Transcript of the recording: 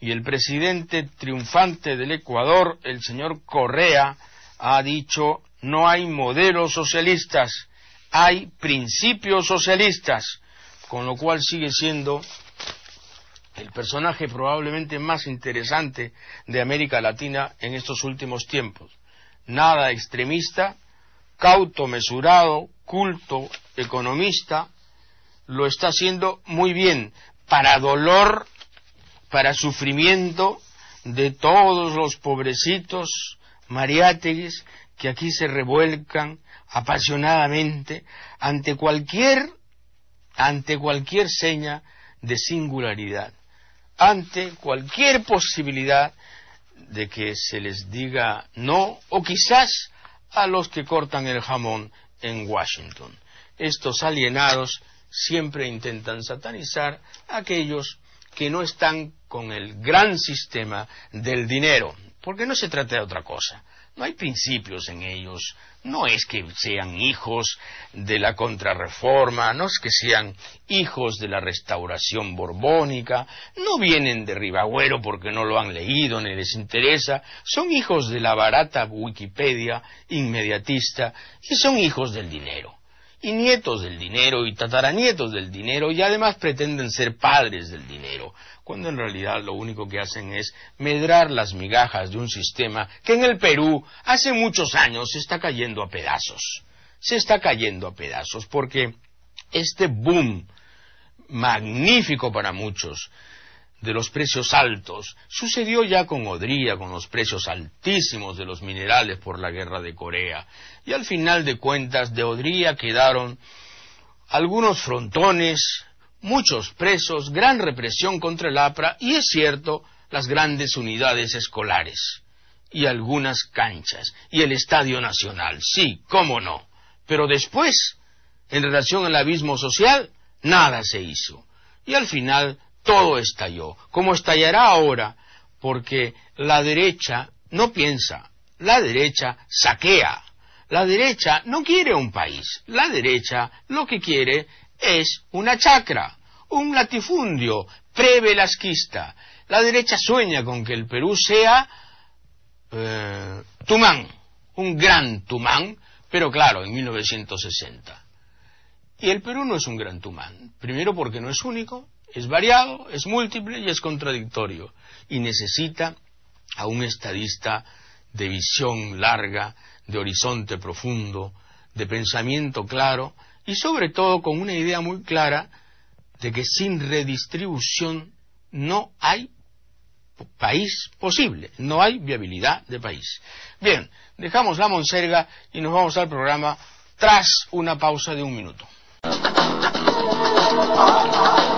y el presidente triunfante del Ecuador, el señor Correa, ha dicho: no hay modelos socialistas, hay principios socialistas, con lo cual sigue siendo el personaje probablemente más interesante de América Latina en estos últimos tiempos. Nada extremista, cauto, mesurado, culto, economista, lo está haciendo muy bien, para dolor, para sufrimiento de todos los pobrecitos mariáteguis que aquí se revuelcan apasionadamente ante cualquier seña de singularidad, ante cualquier posibilidad de que se les diga no, o quizás a los que cortan el jamón en Washington. Estos alienados siempre intentan satanizar a aquellos que no están con el gran sistema del dinero, porque no se trata de otra cosa. No hay principios en ellos, no es que sean hijos de la Contrarreforma, no es que sean hijos de la Restauración Borbónica, no vienen de Ribagüero porque no lo han leído ni les interesa, son hijos de la barata Wikipedia inmediatista y son hijos del dinero, y nietos del dinero y tataranietos del dinero, y además pretenden ser padres del dinero, cuando en realidad lo único que hacen es medrar las migajas de un sistema que en el Perú hace muchos años se está cayendo a pedazos. Se está cayendo a pedazos porque este boom magnífico para muchos de los precios altos sucedió ya con Odría, con los precios altísimos de los minerales por la guerra de Corea, y al final de cuentas de Odría quedaron algunos frontones, muchos presos, gran represión contra el APRA y, es cierto, las grandes unidades escolares y algunas canchas y el Estadio Nacional, sí, cómo no, pero después, en relación al abismo social, nada se hizo y al final todo estalló, como estallará ahora, porque la derecha no piensa, la derecha saquea, la derecha no quiere un país, la derecha lo que quiere es una chacra, un latifundio pre-velasquista. La derecha sueña con que el Perú sea Tumán, un gran Tumán, pero claro, en 1960. Y el Perú no es un gran Tumán, primero porque no es único, es variado, es múltiple y es contradictorio, y necesita a un estadista de visión larga, de horizonte profundo, de pensamiento claro, y sobre todo con una idea muy clara de que sin redistribución no hay país posible, no hay viabilidad de país. Bien, dejamos la monserga y nos vamos al programa tras una pausa de 1 minuto.